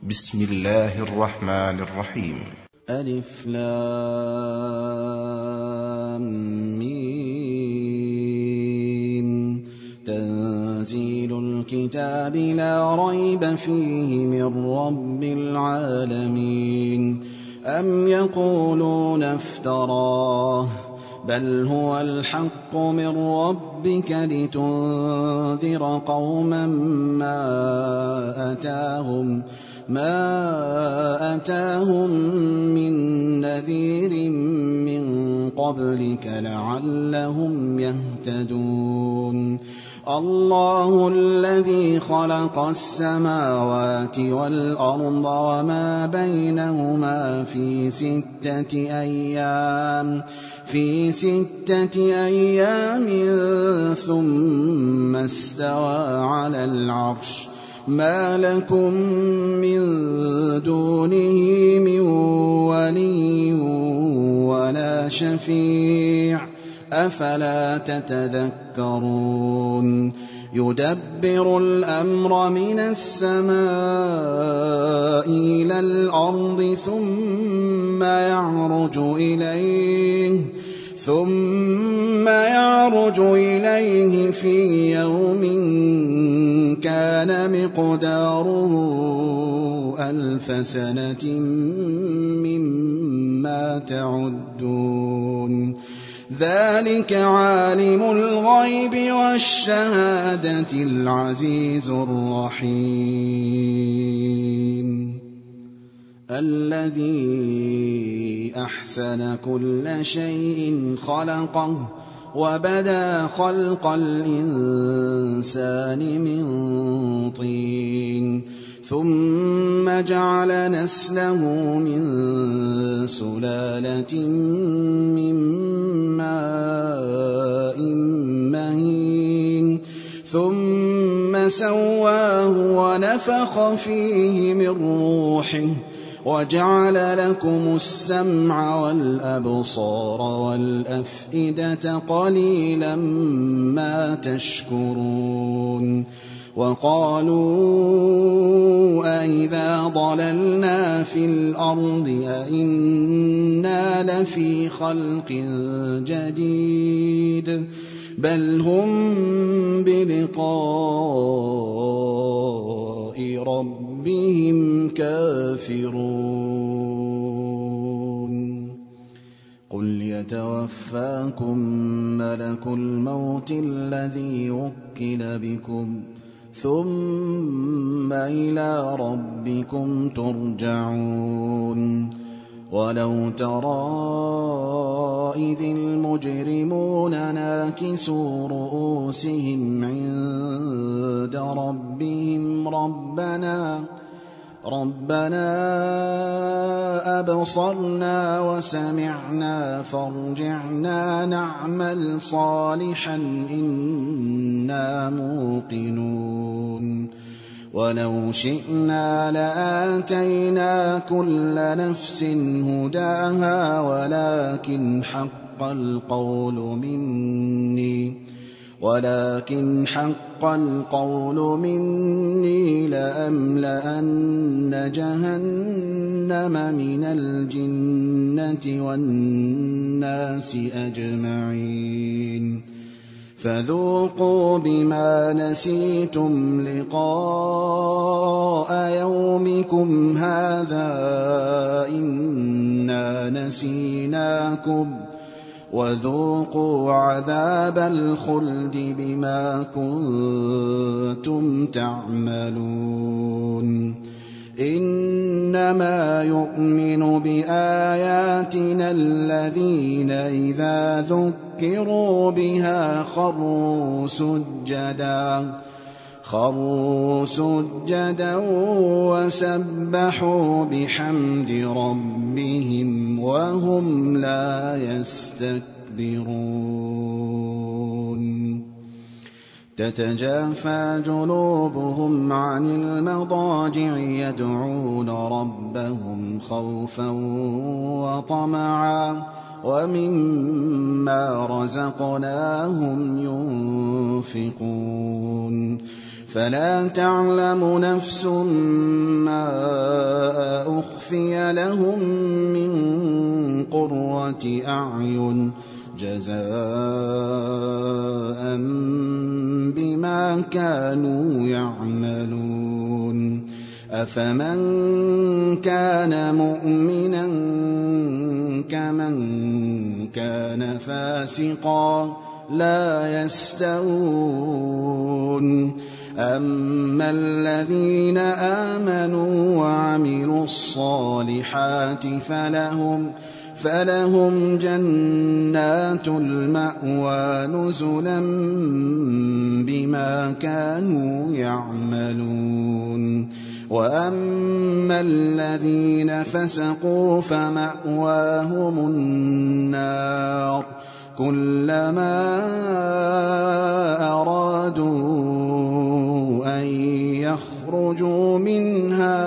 بسم الله الرحمن الرحيم. ألف لام ميم. تنزيل الكتاب لا ريب فيه من رب العالمين. أم يقولون افتراه بل هو الحق من ربك لتنذر قوما ما أتاهم من نذير من قبلك لعلهم يهتدون. الله الذي خلق السماوات والأرض وما بينهما في 6 أيام ثم استوى على العرش. ما لكم من دونه من ولي ولا شفيع أفلا تتذكرون. يدبر الأمر من السماء إلى الأرض ثم يعرج إليه في يوم كان مقداره 1000 سنة مما تعدون. ذلك عالم الغيب والشهادة العزيز الرحيم. الذي أحسن كل شيء خلقه وبدأ خلق الإنسان من طين ثم جعل نسله من سلالة من ماء مهين ثم سواه ونفخ فيه من روحه وجعل لكم السمع والأبصار والأفئدة قليلا ما تشكرون. وقالوا أئذا ضللنا في الأرض أئنا لفي خلق جديد بل هم بلقاء ربهم كافرون. قل يتوفاكم ملك الموت الذي وكل بكم ثم إلى ربكم ترجعون. ولو ترى إذ المجرمون ناكسوا رؤوسهم عند ربهم ربنا أبصرنا وسمعنا فارجعنا نعمل صالحا إنا موقنون. ولو شئنا لآتينا كل نفس هداها ولكن حق القول مني لأملأن جهنم من الجنة والناس أجمعين. فذوقوا بما نسيتم لقاء يومكم هذا إنا نسيناكم وذوقوا عذاب الخلد بما كنتم تعملون. إنما يؤمن بآياتنا الذين إذا ذكروا بها خروا سجدا وسبحوا بحمد ربهم وهم لا يستكبرون. تتجافى جنوبهم عن المضاجع يدعون ربهم خوفا وطمعا ومما رزقناهم ينفقون. فلا تعلم نفس ما لهم من قرة أعين جزاء بما كانوا يعملون أفمن كان مؤمنا كمن كان فاسقا لا يستوون أما الذين آمنوا وعملوا الصالحات فلهم جنات المأوى نزلا بما كانوا يعملون وأما الذين فسقوا فمأواهم النار كلما أرادوا أن يخرجوا منها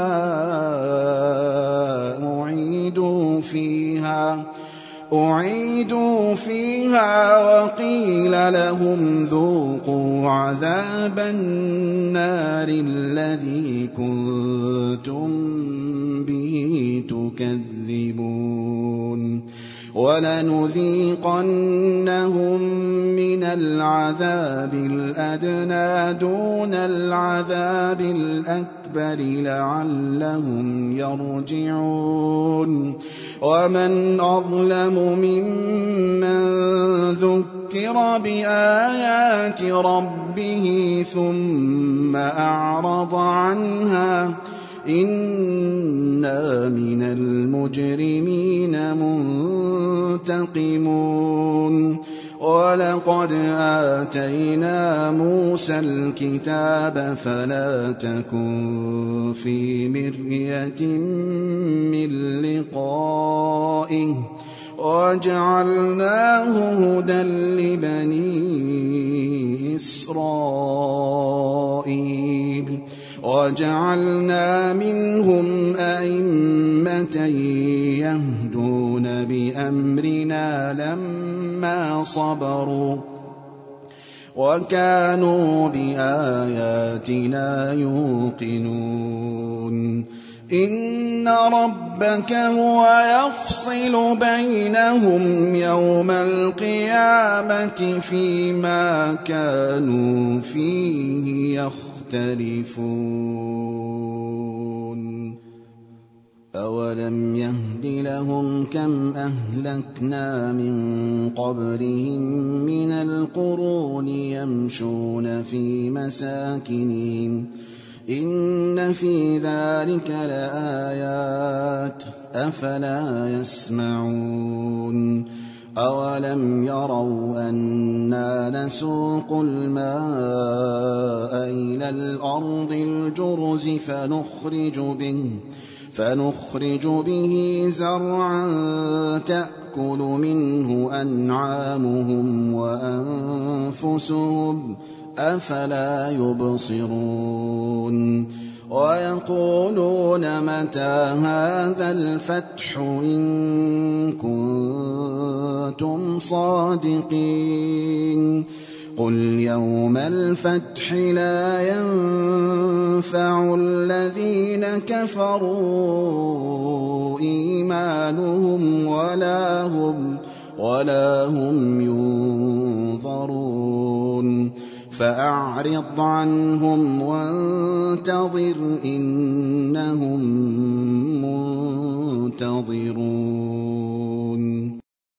أعيدوا فيها وقيل لهم ذوقوا عذاب النار الذي كنتم به تكذبون ولنذيقنهم من العذاب الأدنى دون العذاب الأكبر لعلهم يرجعون ومن أظلم ممن ذكر بآيات ربه ثم أعرض عنها إنا من المجرمين منتقمون ولقد آتينا موسى الكتاب فلا تكن في مرية من لقائه وجعلناه هدى لبني إسرائيل وجعلنا منهم أئمة يهدون بأمرنا لما صبروا وكانوا بآياتنا يوقنون إن ربك هو يفصل بينهم يوم القيامة فيما كانوا فيه يختلفون أولم يهد لهم كم أهلكنا من قبلهم من القرون يمشون في مساكنهم إن في ذلك لآيات أفلا يسمعون أولم يروا أنا نسوق الماء إلى الأرض الجرز فنخرج به زرعا تأكل منه أنعامهم وأنفسهم أفلا يبصرون ويقولون متى هذا الفتح إن كنتم صادقين قل يوم الفتح لا ينفع الذين كفروا إيمانهم ولا هم ينظرون فأعرض عنهم وانتظر إنهم منتظرون